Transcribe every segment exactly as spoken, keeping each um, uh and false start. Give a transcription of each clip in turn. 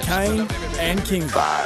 Kane and King.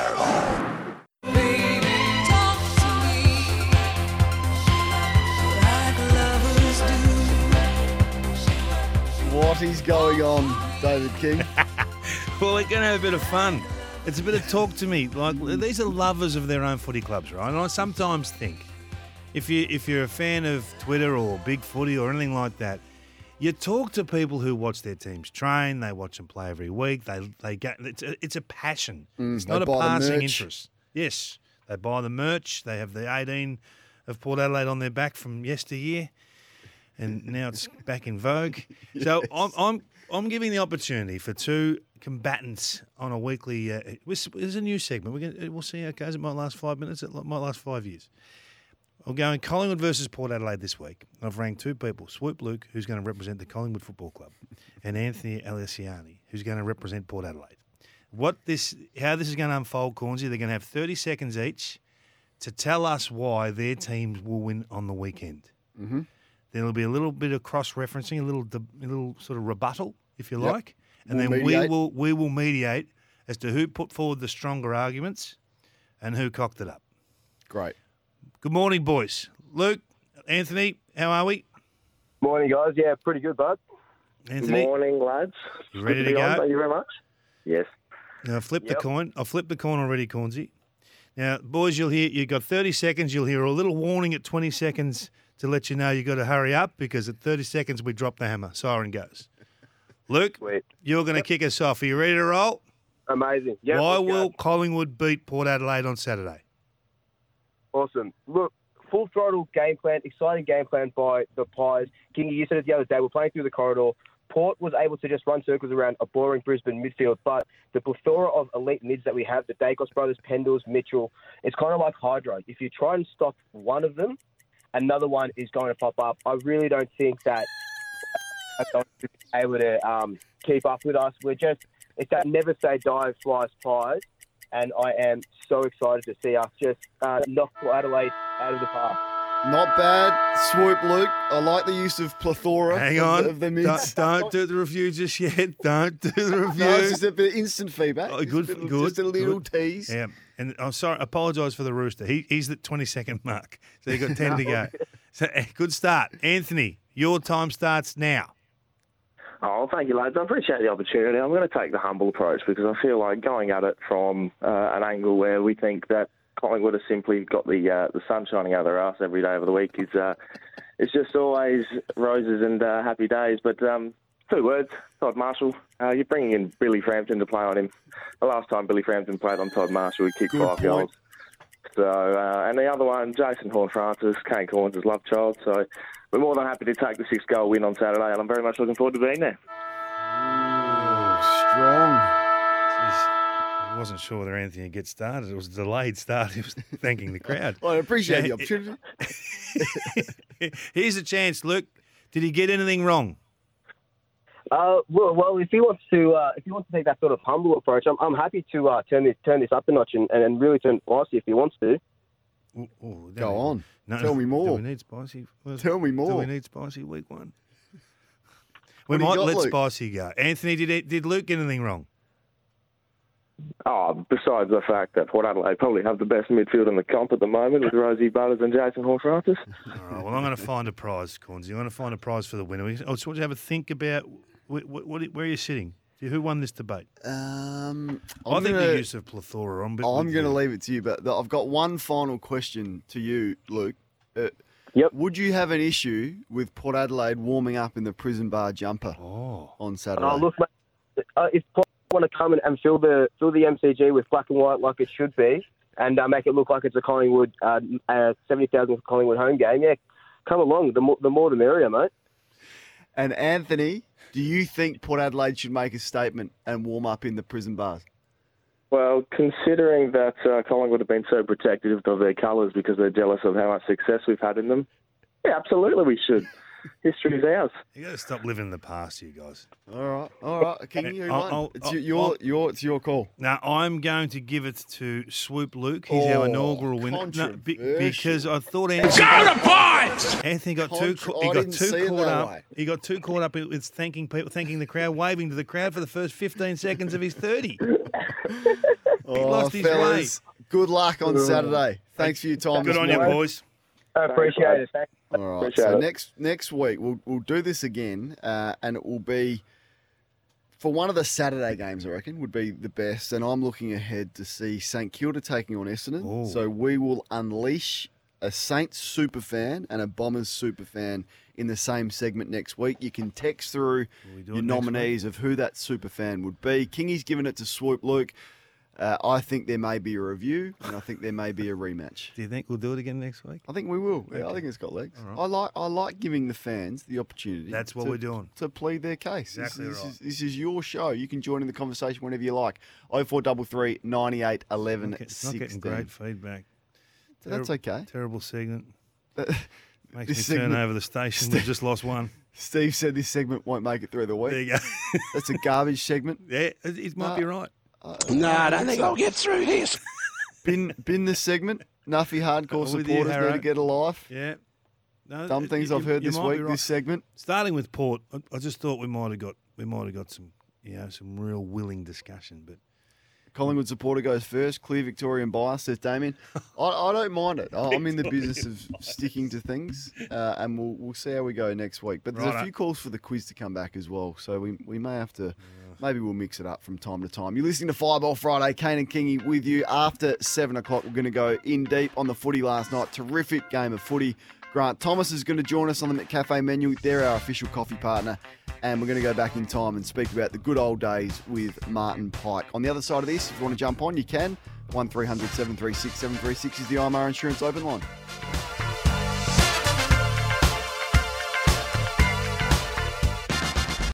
What is going on, David King? Well, we're going to have a bit of fun. It's a bit of talk to me. Like, these are lovers of their own footy clubs, right? And I sometimes think, if you if you're a fan of Twitter or Big Footy or anything like that, you talk to people who watch their teams train. They watch them play every week. They they get it's a, it's a passion. Mm, it's they not a buy the passing merch. interest. Yes, they buy the merch. They have the eighteen of Port Adelaide on their back from yesteryear, and now it's back in vogue. So I'm I'm I'm giving the opportunity for two combatants on a weekly. Uh, this is a new segment. We're gonna, we'll see how it goes. It might last five minutes. It might last five years. I'm going Collingwood versus Port Adelaide this week. I've ranked two people: Swoop Luke, who's going to represent the Collingwood Football Club, and Anthony Alessiani, who's going to represent Port Adelaide. What this, how this is going to unfold, Cornsey? They're going to have thirty seconds each to tell us why their teams will win on the weekend. Mm-hmm. There'll be a little bit of cross-referencing, a little, a little sort of rebuttal, if you Yep. like, and We'll then mediate. we will we will mediate as to who put forward the stronger arguments and who cocked it up. Great. Good morning, boys. Luke, Anthony, how are we? Morning, guys. Yeah, pretty good, bud. Anthony, Morning, lads. you ready Good to be on. go? Thank you very much. Yes. Now, flip the Yep. coin. I've flipped the coin already, Cornsey. Now, boys, you'll hear you've got thirty seconds. You'll hear a little warning at twenty seconds to let you know you've got to hurry up because at thirty seconds we drop the hammer. Siren goes. Luke, Sweet. you're going to kick us off. Are you ready to roll? Amazing. Yeah. Why let's go. will Collingwood beat Port Adelaide on Saturday? Awesome. Look, full throttle game plan, exciting game plan by the Pies. Kingy, you said it the other day, we're playing through the corridor. Port was able to just run circles around a boring Brisbane midfield, but the plethora of elite mids that we have, the Dacos brothers, Pendles, Mitchell, it's kind of like Hydro. If you try and stop one of them, another one is going to pop up. I really don't think that are going to be able to um, keep up with us. We're just, it's that never say die flies Pies, and I am so excited to see us just uh, knock Port Adelaide out of the park. Not bad. Swoop, Luke. I like the use of plethora Hang of, on. the- of the mids. Don't, don't do the review just yet. Don't do the review. No, it's just a bit of instant feedback. Oh, Just good, a little, good, Just a little good. tease. Yeah, and I'm sorry. Apologise for the rooster. He, he's the twenty second mark, so you got ten to go. So eh, good start, Anthony. Your time starts now. Oh, thank you, lads. I appreciate the opportunity. I'm going to take the humble approach because I feel like going at it from uh, an angle where we think that Collingwood has simply got the uh, the sun shining out of their arse every day of the week is uh, it's just always roses and uh, happy days. But um, two words, Todd Marshall. Uh, you're bringing in Billy Frampton to play on him. The last time Billy Frampton played on Todd Marshall, he kicked Good five point. goals. So, uh, and the other one, Jason Horne-Francis, Kane Corns' love child. So we're more than happy to take the six-goal win on Saturday, and I'm very much looking forward to being there. Oh, strong. Jeez, I wasn't sure whether Anthony would get started. It was a delayed start. He was thanking the crowd. Well, I appreciate the Yeah, opportunity. Here's a chance, Luke. Did he get anything wrong? Uh, well, well, if he wants to, uh, if he wants to take that sort of humble approach, I'm, I'm happy to uh, turn this turn this up a notch and, and really turn spicy if he wants to. Ooh, ooh, Go no, on. No, Tell me more. Do we need spicy? Tell me Do more. we need spicy week one? What We do you might got, let Luke? spicy go. Anthony, did did Luke get anything wrong? Oh, besides the fact that Port Adelaide probably have the best midfield in the comp at the moment with Rosie Butters and Jason Horne-Francis. All right. Well, I'm going to find a prize, Cornsey. I'm going to find a prize for the winner. I just want you to have a think about what, what, where are you sitting? Who won this debate? Um, I I'm think gonna, the use of plethora. I'm, a bit I'm with going to you. leave it to you, but I've got one final question to you, Luke. Uh, Yep. Would you have an issue with Port Adelaide warming up in the prison bar jumper Oh, on Saturday? Uh, look, mate, uh, if Port want to come and, and fill the fill the M C G with black and white like it should be, and uh, make it look like it's a Collingwood uh, uh, seventy thousand Collingwood home game, yeah, come along. The more the more the merrier, mate. And Anthony, do you think Port Adelaide should make a statement and warm up in the prison bars? Well, considering that uh, Collingwood have been so protective of their colours because they're jealous of how much success we've had in them, yeah, absolutely we should. history's ours. You got to stop living in the past, you guys. All right, all right. King, you I'll- won. I'll- It's I'll- your, your, I'll- your, it's your call. Now, I'm going to give it to Swoop Luke. He's our Oh, inaugural winner. No, be- controversial. because I thought Anthony, Anthony got too Contra- ca- he I got didn't too see it caught that up. way. He got too caught up with thanking people, thanking the crowd, waving to the crowd for the first fifteen seconds of his thirty. Oh, lost his fellas, good luck on Saturday. Thanks for your time. Good this on you, morning. boys. I appreciate it. Thanks. All right. Appreciate So it. next next week we'll we'll do this again, uh, and it will be for one of the Saturday games. I reckon would be the best, and I'm looking ahead to see St Kilda taking on Essendon. Ooh. So we will unleash a Saints super fan and a Bombers super fan in the same segment next week. You can text through Will we do your it next nominees of who that super fan would be. Kingy's given it to Swoop Luke. Uh, I think there may be a review, and I think there may be a rematch. Do you think we'll do it again next week? I think we will. Yeah, I think it's got legs. All right. I like I like giving the fans the opportunity. That's what to, we're doing. to plead their case. This- Exactly this, right. Is, this is your show. You can join in the conversation whenever you like. Oh four three three, ninety-eight, eleven, It's not getting sixteen. great feedback. So that's okay. Terrible segment. Makes This me turn segment- over the station. We've just lost one. Steve said this segment won't make it through the There week. you go. That's a garbage segment. Yeah, it, it might be Uh, right. No, I don't think I'll get through this. Bin bin this segment. Nuffy hardcore I'm with you, supporters need Harrow. to get a life. Yeah. No, Dumb it- things you- I've heard you this might be week. right. This segment. Starting with Port, I, I just thought we might have got we might have got some you know some real willing discussion, but Collingwood supporter goes first. Clear Victorian bias, says Damien. I, I don't mind it. I- I'm in the business of sticking to things, uh, and we'll we'll see how we go next week. But there's a Righto. few calls for the quiz to come back as well, so we we may have to. Maybe we'll mix it up from time to time. You're listening to Fireball Friday. Kane and Kingy with you after seven o'clock. We're going to go in deep on the footy last night. Terrific game of footy. Grant Thomas is going to join us on the McCafe menu. They're our official coffee partner. And we're going to go back in time and speak about the good old days with Martin Pike. On the other side of this, if you want to jump on, you can. one three hundred seven three six seven three six is the I M R Insurance open line.